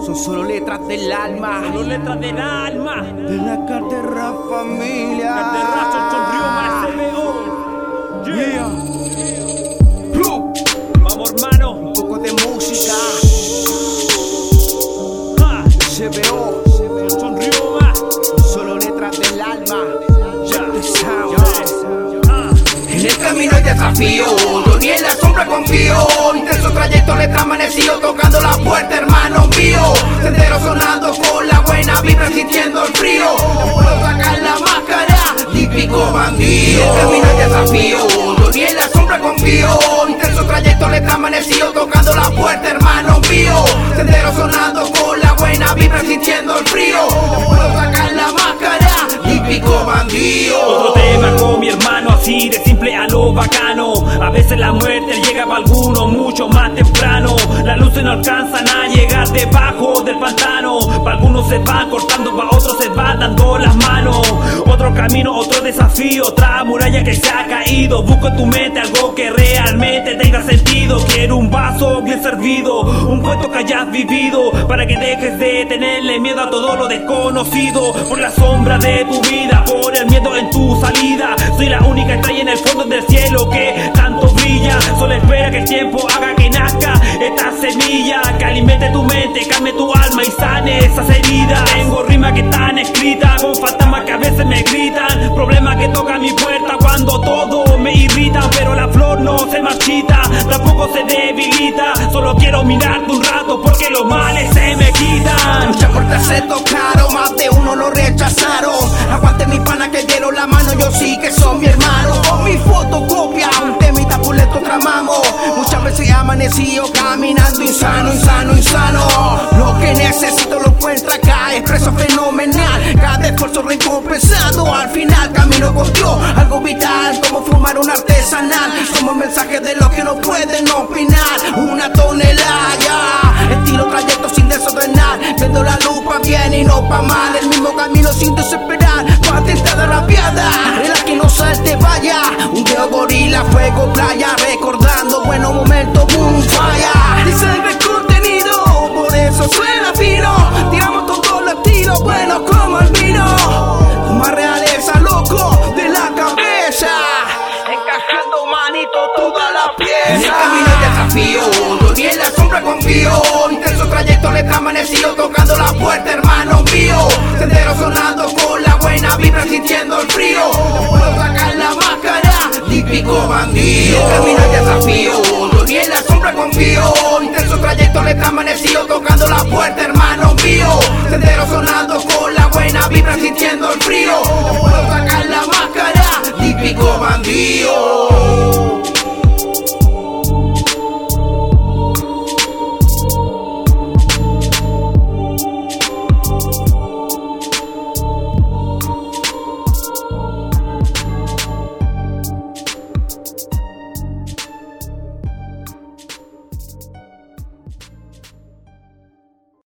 Son solo letras del alma. Solo letras del alma. De la cartera familia. Cartera Sonrío más SBO. Yeah. Vamos, hermano. Un poco de música. SBO. Sonrío más. Solo letras del alma. En el camino hay desafío, yo ni en la sombra confío. Intenso trayecto le amanecido tocando la puerta, hermano mío. Sendero sonando con la buena vibra, sintiendo el frío. No puedo sacar la máscara, típico bandido. En el camino hay desafío, yo ni en la sombra confío. Intenso trayecto le amanecido tocando la puerta, hermano mío. Sendero sonando con la buena vibra, sintiendo el frío. No puedo sacar la máscara, típico bandido. Otro tema con mi hermano, así de simple a lo bacano. A veces la muerte llega para algunos mucho más temprano. Las luces no alcanzan a llegar debajo del pantano. Para algunos se van cortando, para otros se van dando las manos. Otro camino, otro desafío, otra muralla que se ha caído. Busco en tu mente algo que realmente tenga sentido. Quiero un vaso bien servido, un cuento que hayas vivido, para que dejes de tenerle miedo a todo lo desconocido. Por la sombra de tu vida, por el miedo en tu salida. Soy la única estrella en el fondo del cielo que tanto brilla. Solo espera que el tiempo haga que nazca esta semilla, que alimente tu mente, calme tu alma y sane esas heridas. Tengo rimas que están escritas con fantasmas que a veces me gritan, problemas que tocan mi puerta cuando todo me irrita. Pero la flor no se marchita, tampoco se debilita. Solo quiero mirarte un rato porque los males se me quitan. Muchas puertas se tocaron, más de uno lo rechazaron. Aguante mi pana que dieron la mano, yo sí que son mi hermano. Con mi fotocopia, un temita por esto tramamos. Muchas veces he amanecido caminando insano, insano, insano. Lo que necesito lo encuentro acá, expreso fenomenal. Cada esfuerzo recompensado, al final camino con Dios. Algo vital como fumar un artesanal. Somos mensajes de los que no pueden opinar. Una tonelada, estilo trayecto sin desordenar. Viendo la luz pa' bien y no pa' mal. El mismo camino sin desesperar, patentada rapiada. Relax que no salte, vaya. Un dedo gorila, fuego, playa. Recordando buenos momentos, boom, falla. Dice el contenido, por eso suena fino. Tiramos todos los estilos, buenos como el vino. Más realeza, loco, de la cabeza. Encajando manito toda la pieza. En el camino hay desafío, yo ni en la sombra confío. Intenso trayecto le amanecido tocando la puerta, hermano mío. Sendero sonando con la buena vibra, sintiendo el frío. No puedo sacar la máscara, típico bandido. En el camino hay desafío, yo ni en la sombra confío. Intenso trayecto le amanecido